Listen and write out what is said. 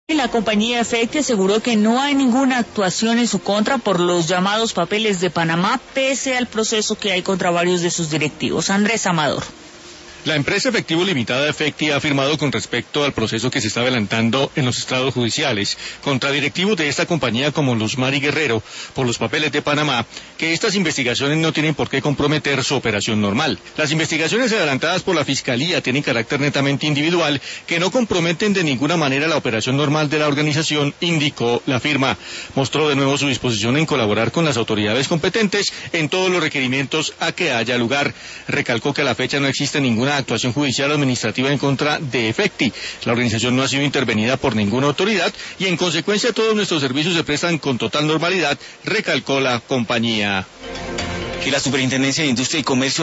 La compañía Efecti aseguró que no hay ninguna actuación en su contra por los llamados papeles de Panamá, pese al proceso que hay contra varios de sus directivos. Andrés Amador. La empresa Efectivo Limitada Efecti ha afirmado con respecto al proceso que se está adelantando en los estrados judiciales contra directivos de esta compañía como Luz Mari Guerrero por los papeles de Panamá, que estas investigaciones no tienen por qué comprometer su operación normal. Las investigaciones adelantadas por la Fiscalía tienen carácter netamente individual que no comprometen de ninguna manera la operación normal de la organización, indicó la firma. Mostró de nuevo su disposición en colaborar con las autoridades competentes en todos los requerimientos a que haya lugar. Recalcó que a la fecha no existe ninguna actuación judicial o administrativa en contra de Efecti. La organización no ha sido intervenida por ninguna autoridad y en consecuencia todos nuestros servicios se prestan con total normalidad, recalcó la compañía. Y la Superintendencia de Industria y Comercio